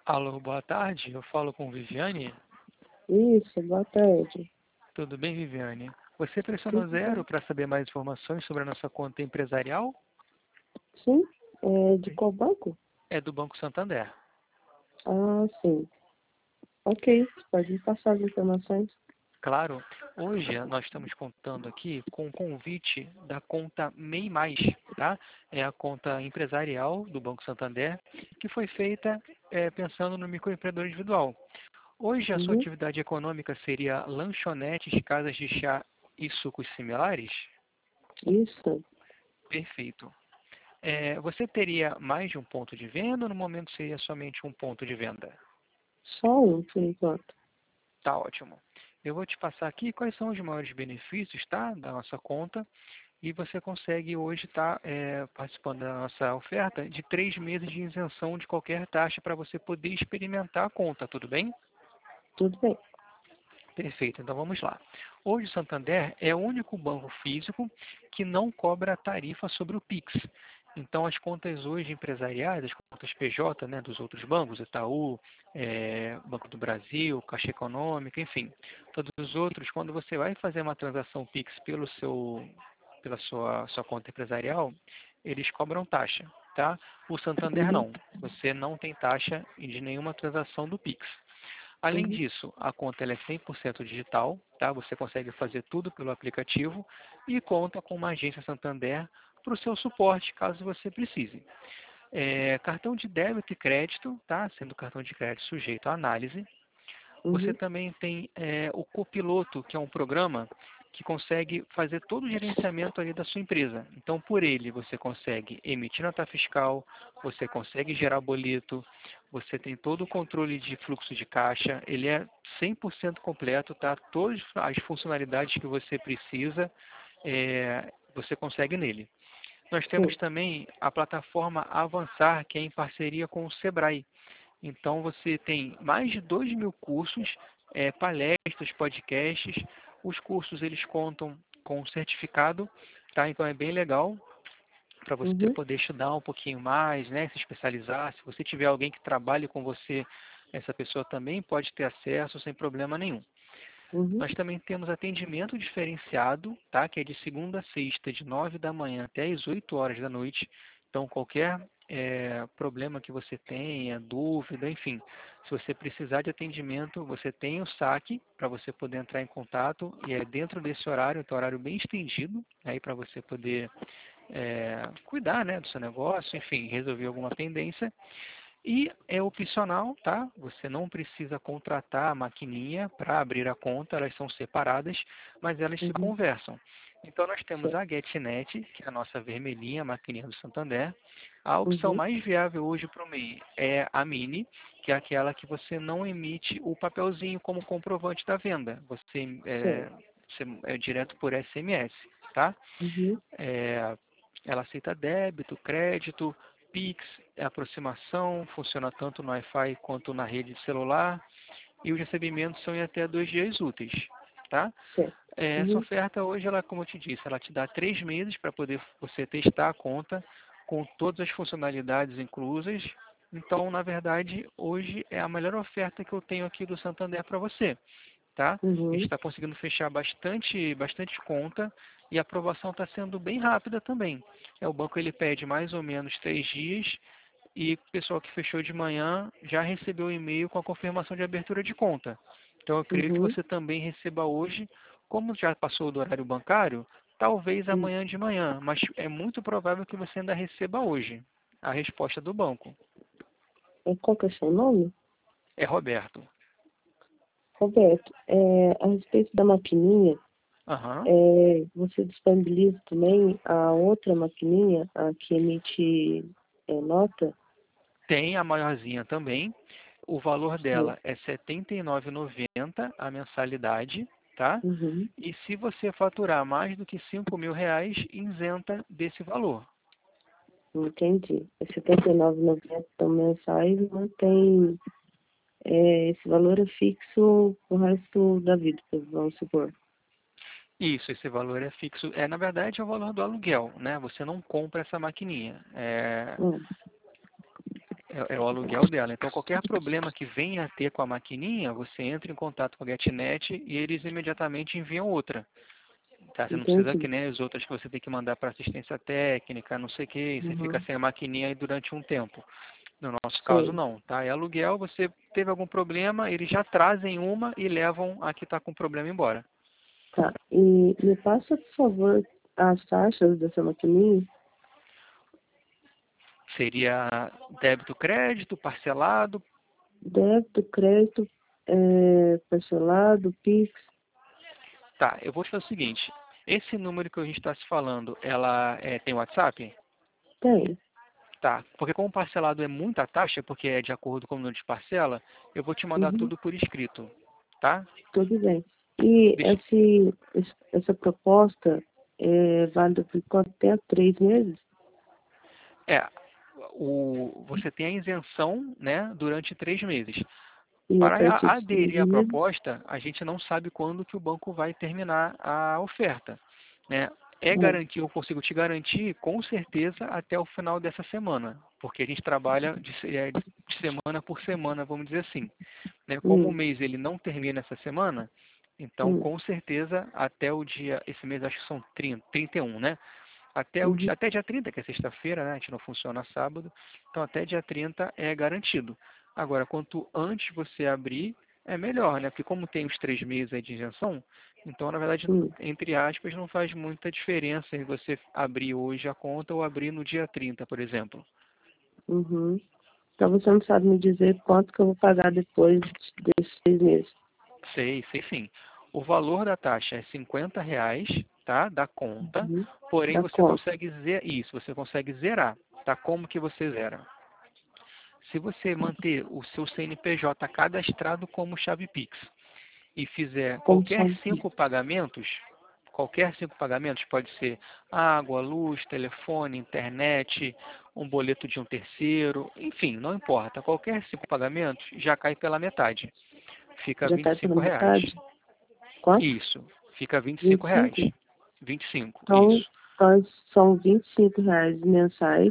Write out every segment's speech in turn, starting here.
Alô, boa tarde. Eu falo com Viviane. Isso, boa tarde. Tudo bem, Viviane? Você pressionou Tudo zero bem? para saber mais informações sobre a nossa conta empresarial? Sim? É de qual banco? É do Banco Santander. Ah, sim. Ok, pode me passar as informações. Claro, hoje nós estamos contando aqui com o convite da conta MEI+, tá? É a conta empresarial do Banco Santander, que foi feita pensando no microempreendedor individual. Hoje a sua Uhum. atividade econômica seria lanchonetes, casas de chá e sucos similares? Isso, Perfeito. Você teria mais de um ponto de venda ou no momento seria somente um ponto de venda? só um por enquanto. Tá ótimo. Eu vou te passar aqui quais são os maiores benefícios, tá, da nossa conta e você consegue hoje estar participando da nossa oferta de 3 meses de isenção de qualquer taxa para você poder experimentar a conta, tudo bem? Tudo bem. Perfeito, então vamos lá. Hoje o Santander é o único banco físico que não cobra tarifa sobre o Pix. Então as contas hoje empresariais, as contas PJ, né, dos outros bancos, Itaú, Banco do Brasil, Caixa Econômica, enfim, todos os outros, quando você vai fazer uma transação Pix pela sua conta empresarial, eles cobram taxa, tá? O Santander Uhum. não. Você não tem taxa de nenhuma transação do Pix. Além Uhum. disso, a conta ela é 100% digital, tá? Você consegue fazer tudo pelo aplicativo e conta com uma agência Santander para o seu suporte, caso você precise. Cartão de débito e crédito, tá? Sendo cartão de crédito sujeito à análise. Você Uhum. também tem o Copiloto, que é um programa que consegue fazer todo o gerenciamento ali da sua empresa. Então, por ele, você consegue emitir nota fiscal, você consegue gerar boleto, você tem todo o controle de fluxo de caixa, ele é 100% completo, tá? Todas as funcionalidades que você precisa, você consegue nele. Nós Sim. temos também a plataforma Avançar, que é em parceria com o Sebrae. Então você tem mais de 2.000 cursos, palestras, podcasts. Os cursos eles contam com certificado, tá? Então é bem legal para você Uhum. poder estudar um pouquinho mais, né? Se especializar. Se você tiver alguém que trabalhe com você, essa pessoa também pode ter acesso sem problema nenhum. Uhum. Nós também temos atendimento diferenciado, tá? Que é de segunda a sexta, de 9 da manhã até as 8 horas da noite. Então, qualquer problema que você tenha, dúvida, enfim, se você precisar de atendimento, você tem o saque para você poder entrar em contato e é dentro desse horário, então horário bem estendido, aí para você poder cuidar, né, do seu negócio, enfim, resolver alguma pendência. E é opcional, tá? Você não precisa contratar a maquininha para abrir a conta, elas são separadas, mas elas se Uhum. conversam. Então nós temos Certo. a GetNet, que é a nossa vermelhinha, a maquininha do Santander. A opção Uhum. mais viável hoje para o MEI é a Mini, que é aquela que você não emite o papelzinho como comprovante da venda. Certo. Você é direto por SMS, tá? Uhum. Ela aceita débito, crédito, Pix, aproximação, funciona tanto no Wi-Fi quanto na rede de celular e os recebimentos são em até 2 dias úteis, tá? Certo. Essa Uhum. oferta hoje, ela, como eu te disse, ela te dá 3 meses para poder você testar a conta com todas as funcionalidades inclusas. Então, na verdade, hoje é a melhor oferta que eu tenho aqui do Santander para você, tá? A gente Uhum. está conseguindo fechar bastante conta e a aprovação está sendo bem rápida também. O banco ele pede mais ou menos 3 dias e o pessoal que fechou de manhã já recebeu o e-mail com a confirmação de abertura de conta. Então eu creio que Uhum. você também receba hoje, como já passou do horário bancário, talvez Uhum. amanhã de manhã, mas é muito provável que você ainda receba hoje a resposta do banco. Qual que é o seu nome? É Roberto. Roberto, a respeito da maquininha, Aham. você disponibiliza também a outra maquininha, a que emite nota? Tem a maiorzinha também. O valor Sim. dela é R$ 79,90 a mensalidade, tá? Uhum. E se você faturar mais do que R$ 5.000, isenta desse valor. Entendi. É R$ 79,90 mensais, não tem. Esse valor é fixo o resto da vida, vamos supor. Isso, esse valor é fixo. Na verdade, é o valor do aluguel, né? Você não compra essa maquininha. Hum. é o aluguel dela. Então, qualquer problema que venha a ter com a maquininha, você entra em contato com a GetNet e eles imediatamente enviam outra. Tá? Você não precisa que Entendi. nem as outras que você tem que mandar para assistência técnica, não sei o que, e você fica Uhum. sem a maquininha aí durante um tempo. No nosso caso, Sei. não. Tá? É aluguel, você teve algum problema, eles já trazem uma e levam a que está com problema embora. Tá. E me passa, por favor, as taxas dessa maquininha. Seria débito, crédito, parcelado. Débito, crédito, parcelado, Pix. Tá, eu vou te fazer o seguinte. Esse número que a gente está se falando, ela tem WhatsApp? Tem. Tá, porque como parcelado é muita taxa, porque é de acordo com o número de parcela, eu vou te mandar Uhum. tudo por escrito, tá? Tudo bem. E Deixa, essa proposta é válida por quanto tempo? 3 meses? é, você tem a isenção, né, durante 3 meses. E a Para partir dos três aderir à meses? proposta, a gente não sabe quando que o banco vai terminar a oferta, né? É Não. garantir, eu consigo te garantir com certeza até o final dessa semana, porque a gente trabalha de semana por semana, vamos dizer assim, né? Como o Hum, mês ele não termina essa semana, então hum, com certeza até o dia, esse mês acho que são 30, 31, né? uhum, Até dia 30, que é sexta-feira, né? A gente não funciona sábado. Então, até dia 30 é garantido. Agora, quanto antes você abrir, é melhor, né? Porque como tem os 3 meses aí de isenção, então, na verdade, hum, entre aspas, não faz muita diferença em você abrir hoje a conta ou abrir no dia 30, por exemplo. uhum. Então você não sabe me dizer quanto que eu vou pagar depois desses 3 meses. Sei sim. O valor da taxa é R$ 50, tá? Da conta. Uhum. Porém, Da você conta. consegue isso, você consegue zerar, tá? Como que você zera? Se você manter o seu CNPJ cadastrado como chave Pix e fizer Como chave Pix. qualquer 5 pagamentos, pode ser água, luz, telefone, internet, um boleto de um terceiro, enfim, não importa. Qualquer 5 pagamentos já cai pela metade. Fica Já vinte cai e pela cinco reais. metade? Quanto? Isso. Fica vinte e vinte cinco e reais. cinco 25, Então, isso. são R$ 25 mensais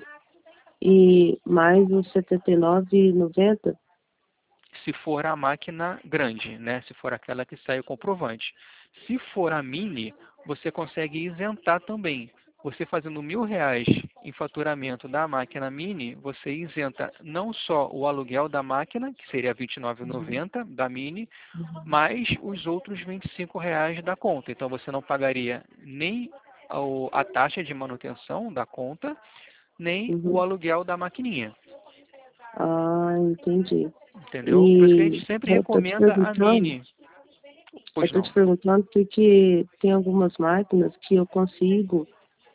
e mais os R$ 79,90. Se for a máquina grande, né? Se for aquela que sai o comprovante. Se for a mini, você consegue isentar também. Você fazendo R$ 1.000 em faturamento da máquina mini, você isenta não só o aluguel da máquina, que seria R$ Uhum. 29,90 da mini, Uhum. mais os outros R$ 25 da conta. Então você não pagaria nem a taxa de manutenção da conta, nem o Uhum. aluguel da maquininha. Ah, entendi. Entendeu? Por isso que a E gente sempre eu estou te recomenda a perguntando, mini. eu Pois tô te não. perguntando porque tem algumas máquinas que eu consigo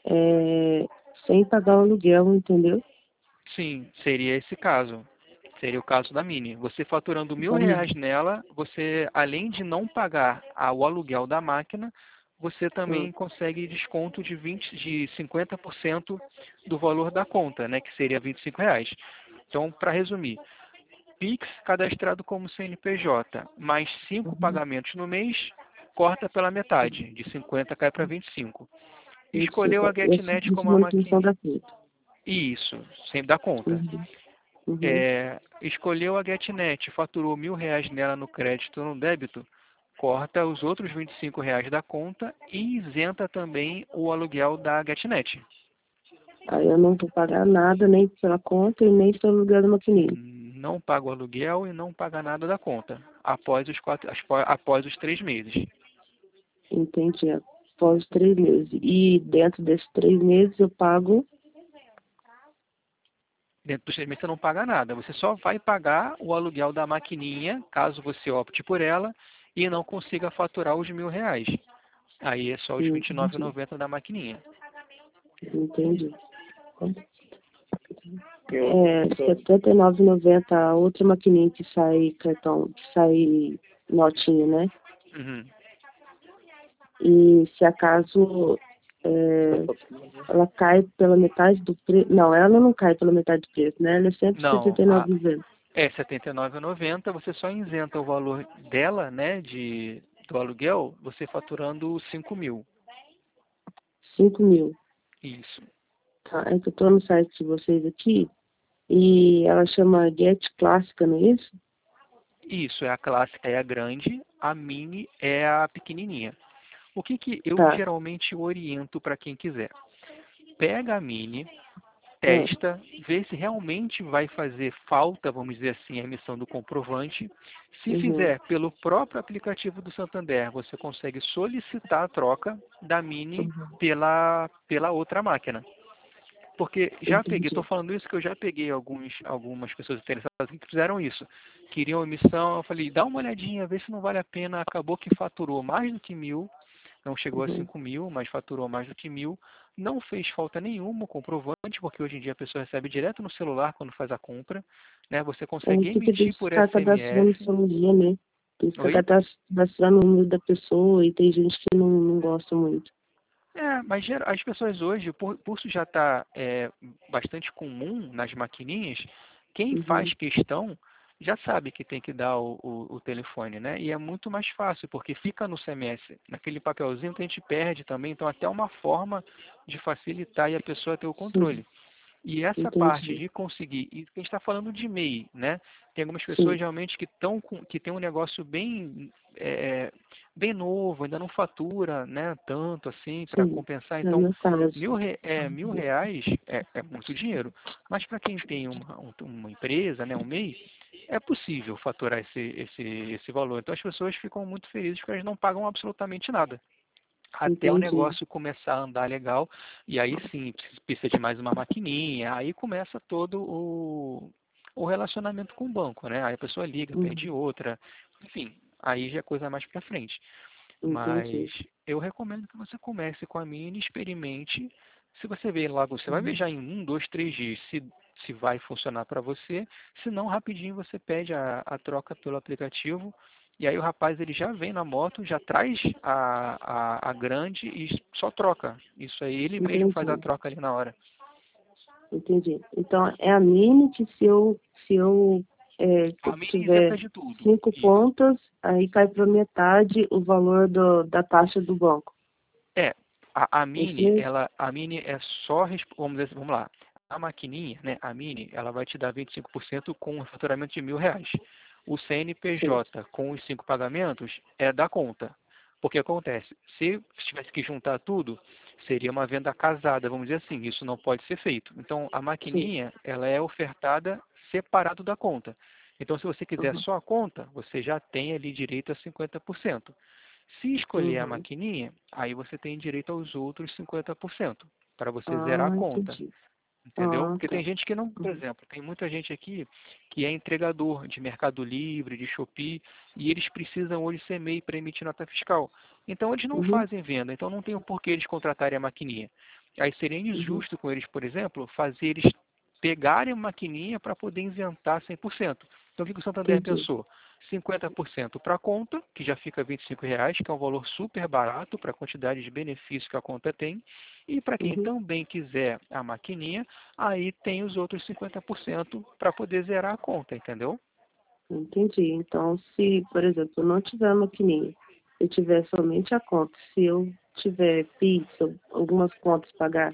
sem pagar o aluguel, entendeu? Sim, seria esse caso. Seria o caso da Mini. Você faturando mil Da minha. reais nela, você, além de não pagar o aluguel da máquina, você Ah, também consegue desconto de 50% do valor da conta, né, que seria R$ 25. Então, para resumir, Pix cadastrado como CNPJ, mais 5 pagamentos no mês, corta pela metade, de 50 cai para 25. Escolheu 25. a Eu GetNet fiz como a manutenção maquininha. da conta. Isso, sempre dá conta. Uhum. Uhum. Escolheu a GetNet, faturou R$ 1.000 nela no crédito ou no débito, corta os outros R$ 25 da conta e isenta também o aluguel da GetNet. Aí eu não vou pagar nada, nem pela conta e nem pelo aluguel da maquininha. Não paga o aluguel e não paga nada da conta, após os 3 meses. Entendi. Após 3 meses. E dentro desses 3 meses eu pago. Dentro dos 3 meses você não paga nada, você só vai pagar o aluguel da maquininha, caso você opte por ela, e não consiga faturar os R$ 1.000. Aí é só os R$ Entendi. 29,90 da maquininha. Entendi. É, 79,90 a outra maquininha que sai cartão, que sai notinha, né? Uhum. E se acaso ela cai pela metade do preço. Não, ela não cai pela metade do preço, né? Ela é sempre Não, 79,90. é R$ 79,90, você só isenta o valor dela, né, do aluguel, você faturando 5.000. 5 mil. Isso. Tá? É que eu tô no site de vocês aqui. E ela chama Get Clássica, não é isso? Isso, é a clássica, é a grande, a mini é a pequenininha. O que que eu Tá. geralmente oriento para quem quiser? Pega a mini, Ah, testa, vê se realmente vai fazer falta, vamos dizer assim, a emissão do comprovante. Se uhum, fizer pelo próprio aplicativo do Santander, você consegue solicitar a troca da Mini uhum, pela outra máquina. Porque já peguei, estou entendi. falando isso que eu já peguei algumas pessoas interessadas que fizeram isso. Queriam emissão, eu falei, dá uma olhadinha, vê se não vale a pena. Acabou que faturou mais do que 1.000, não chegou a Uhum. 5.000, mas faturou mais do que 1.000. Não fez falta nenhuma o comprovante, porque hoje em dia a pessoa recebe direto no celular quando faz a compra. Né? Você É consegue porque tem emitir que por ficar cadastrando SMS. todo dia, né? Tem que ficar Oi? cadastrando o número da pessoa e tem gente que não gosta muito. É, mas as pessoas hoje, por isso já está bastante comum nas maquininhas, quem Uhum, faz questão já sabe que tem que dar o telefone, né? E é muito mais fácil, porque fica no CMS, naquele papelzinho que a gente perde também, então até uma forma de facilitar e a pessoa ter o sim, controle. E essa parte entendi. de conseguir, e a gente está falando de MEI, né? Tem algumas pessoas Sim, realmente que tem um negócio bem novo, ainda não fatura, né? Tanto assim para sim. compensar. É o Então, meu caso. R$ 1.000 é muito dinheiro. Mas para quem tem uma empresa, né? Um MEI, é possível faturar esse valor. Então as pessoas ficam muito felizes porque elas não pagam absolutamente nada até o Entendi. negócio começar a andar legal, e aí sim, precisa de mais uma maquininha, aí começa todo o relacionamento com o banco, né? Aí a pessoa liga, pede Uhum, outra, enfim, aí já é coisa mais para frente. Mas entendi. eu recomendo que você comece com a Mini, experimente. Se você ver logo, você vai ver Uhum, já em 1, 2, 3 dias se vai funcionar para você. Se não, rapidinho você pede a troca pelo aplicativo. E aí o rapaz ele já vem na moto, já traz a grande e só troca. Isso aí ele mesmo faz a entendi. troca ali na hora. Entendi. Então, é a mini que se eu A Mini isenta tiver de tudo. 5 pontas, aí cai para metade o valor da taxa do banco. É, a É isso Mini, mesmo? a Mini é só, vamos dizer, vamos lá, a maquininha, né, a Mini, ela vai te dar 25% com um faturamento de R$ 1.000. O Sim. CNPJ com os 5 pagamentos é da conta. Porque acontece, se tivesse que juntar tudo, seria uma venda casada, vamos dizer assim, isso não pode ser feito. Então, a Sim. maquininha, ela é ofertada separado da conta. Então, se você quiser Uhum. só a conta, você já tem ali direito a 50%. Se escolher a Uhum. maquininha, aí você tem direito aos outros 50% para você zerar a Ah, conta, entendi. entendeu? Ah, Porque tá. tem gente que não, por Uhum. exemplo, tem muita gente aqui que é entregador de Mercado Livre, de Shopee, e eles precisam hoje ser MEI para emitir nota fiscal. Então eles não Uhum. fazem venda, então não tem o porquê eles contratarem a maquininha. Aí seria Uhum. injusto com eles, por exemplo, fazer eles pegarem a maquininha para poder isentar 100%. Então o que o Santander Entendi. pensou? 50% para a conta, que já fica R$ 25, que é um valor super barato para a quantidade de benefícios que a conta tem. E para quem Uhum. também quiser a maquininha, aí tem os outros 50% para poder zerar a conta, entendeu? Entendi. Então, se, por exemplo, eu não tiver a maquininha, eu tiver somente a conta, se eu tiver Pix ou algumas contas pagar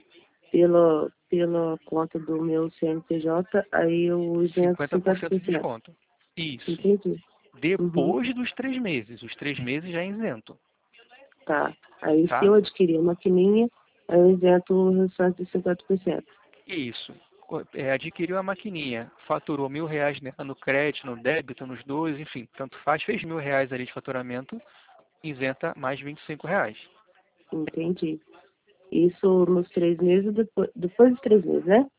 pela conta do meu CNPJ, aí eu isento 50% de 50%. desconto. Isso. Entendi. Uhum. Depois dos 3 meses. Os 3 meses já é isento, Tá. Aí, se tá? eu adquirir a maquininha, aí eu isento o restante de 50%. Isso. Adquiriu a maquininha, faturou R$ 1.000 no crédito, no débito, nos dois, enfim, tanto faz, fez R$ 1.000 ali de faturamento, isenta mais R$ 25. Entendi. Isso nos 3 meses, depois dos 3 meses, né?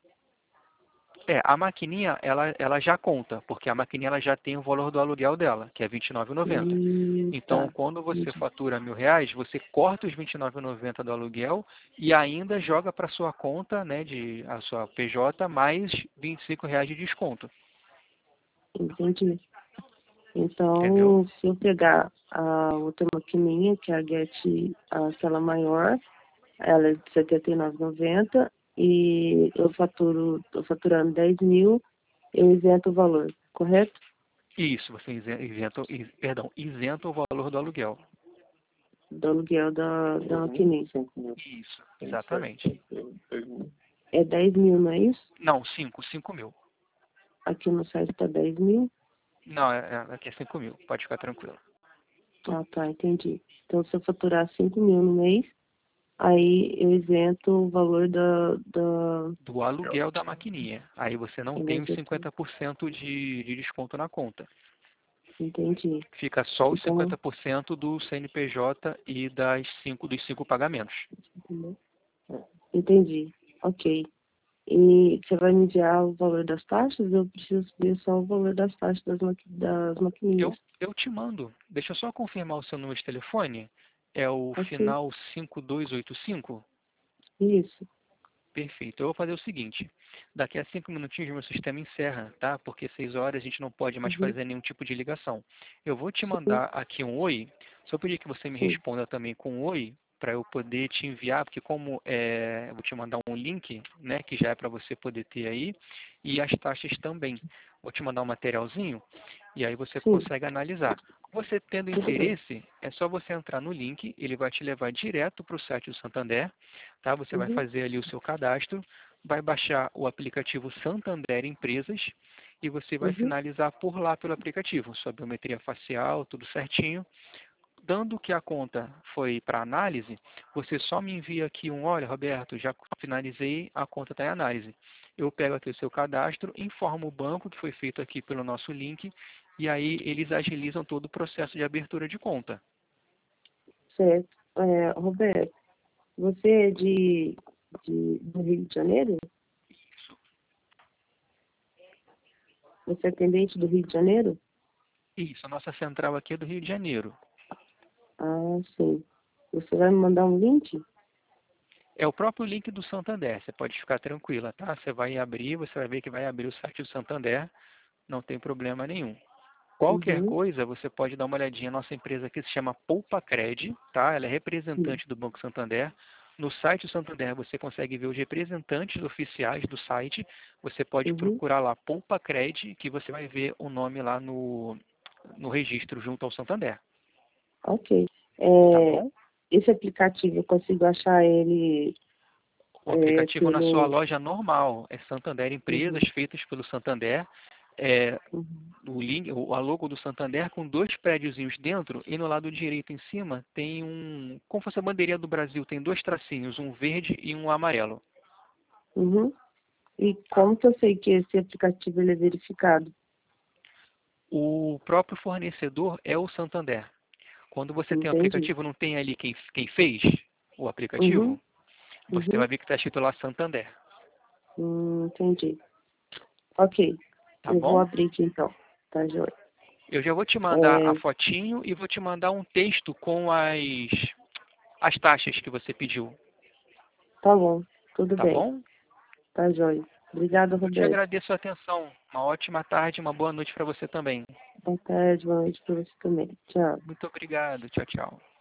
A maquininha, ela já conta, porque a maquininha ela já tem o valor do aluguel dela, que é R$ 29,90. Então, Tá. quando você Entendi. fatura R$ 1.000, você corta os R$ 29,90 do aluguel e ainda joga para sua conta, né, a sua PJ, mais R$ 25 de desconto, Entendi. entendeu? Então, se eu pegar a outra maquininha, que é a Get, aquela maior, ela é de R$ 79,90 e tô faturando 10.000, eu isento o valor, correto? Isso, você isenta o valor do aluguel. Do aluguel da maquininha. Isso, exatamente. É 10.000, não é isso? Não, 5 mil. Aqui no site está 10 mil. Não, aqui é 5 mil, pode ficar tranquilo. Ah, tá, entendi. Então, se eu faturar 5 mil no mês, aí eu isento o valor Do aluguel da maquininha. Aí você não tem os da... 50% de desconto na conta. Entendi. Fica só os Então, 50% do CNPJ e dos 5 pagamentos. entendeu? Entendi. Ok. E você vai me enviar o valor das taxas? Eu preciso ver só o valor das taxas das maquininhas. Eu te mando. Deixa eu só confirmar o seu número de telefone. É o Ok. final 5285. Isso. Perfeito. Eu vou fazer o seguinte. Daqui a 5 minutinhos meu sistema encerra, tá? Porque 6 horas a gente não pode mais Uhum. fazer nenhum tipo de ligação. Eu vou te Sim, mandar aqui um oi. Só pedir que você me sim. responda também com um oi para eu poder te enviar, porque como eu vou te mandar um link, né, que já é para você poder ter aí, e as taxas também. Vou te mandar um materialzinho e aí você Sim. consegue analisar. Você tendo Tudo bem. interesse, é só você entrar no link, ele vai te levar direto para o site do Santander, tá? Você vai Uhum. fazer ali o seu cadastro, vai baixar o aplicativo Santander Empresas e você vai Uhum. finalizar por lá pelo aplicativo, sua biometria facial, tudo certinho. Dando que a conta foi para análise, você só me envia aqui olha, Roberto, já finalizei, a conta está em análise. Eu pego aqui o seu cadastro, informo o banco que foi feito aqui pelo nosso link, e aí eles agilizam todo o processo de abertura de conta. Certo. Roberto, você é do Rio de Janeiro? Você é atendente do Rio de Janeiro? Isso, a nossa central aqui é do Rio de Janeiro. Ah, sim. Você vai me mandar um link? É o próprio link do Santander, você pode ficar tranquila, tá? Você vai abrir, você vai ver que vai abrir o site do Santander, não tem problema nenhum. Qualquer Uhum. coisa, você pode dar uma olhadinha. Nossa empresa aqui se chama PoupaCred, tá? Ela é Sim. representante do Banco Santander. No site do Santander você consegue ver os representantes oficiais do site. Você pode Uhum. procurar lá PoupaCred, que você vai ver o nome lá no registro junto ao Santander. Ok. Tá É, bom? esse aplicativo eu consigo achar ele O aplicativo na sua pelo. loja normal é Santander Empresas, Uhum. feitas pelo Santander. É, Uhum. a logo do Santander com dois prédiozinhos dentro e no lado direito em cima tem como fosse a bandeirinha do Brasil, tem dois tracinhos, um verde e um amarelo. Uhum. E Tá? como que eu sei que esse aplicativo ele é verificado? O próprio fornecedor é o Santander. Quando você tem o Entendi. aplicativo, não tem ali quem fez o Uhum. aplicativo, você vai Uhum. ver que está escrito lá Santander. Entendi. Ok. Tá Eu vou bom? abrir aqui então. Tá, joia? Eu já vou te mandar a É, fotinho e vou te mandar um texto com as taxas que você pediu. tá bom. Tudo Tá bem. bom? Tá, joia. Obrigada, Eu te Roberto. agradeço a atenção. Uma ótima tarde, uma boa noite para você também. Boa tarde, boa noite para você também. Tchau. Muito obrigado. Tchau, tchau.